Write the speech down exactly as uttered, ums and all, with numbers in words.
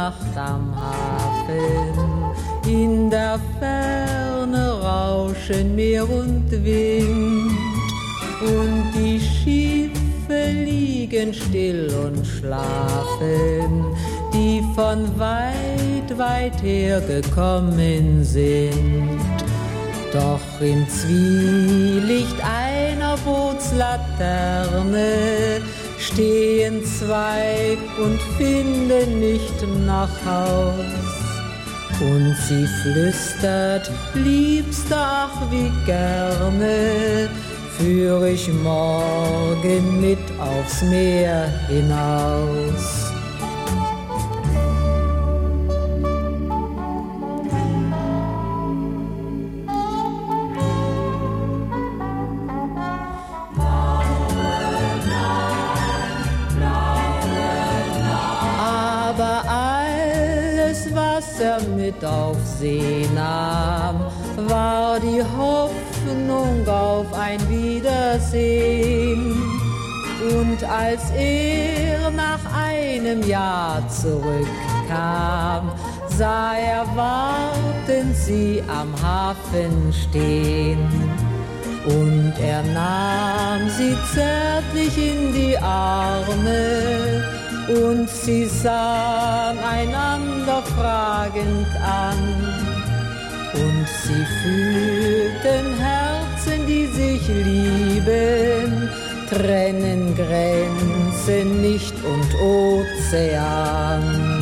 Nacht am Hafen. In der Ferne rauschen Meer und Wind und die Schiffe liegen still und schlafen, die von weit, weit her gekommen sind. Doch im Zwielicht einer Bootslaterne stehen zwei und finden nicht nach Haus. Und sie flüstert, Liebster, ach wie gerne führ ich morgen mit aufs Meer hinaus. Er mit auf See nahm, war die Hoffnung auf ein Wiedersehen. Und als er nach einem Jahr zurückkam, sah er wartend sie am Hafen stehen. Und er nahm sie zärtlich in die Arme, und sie sahen einander fragend an. Und sie fühlten Herzen, die sich lieben, trennen Grenzen nicht und Ozean.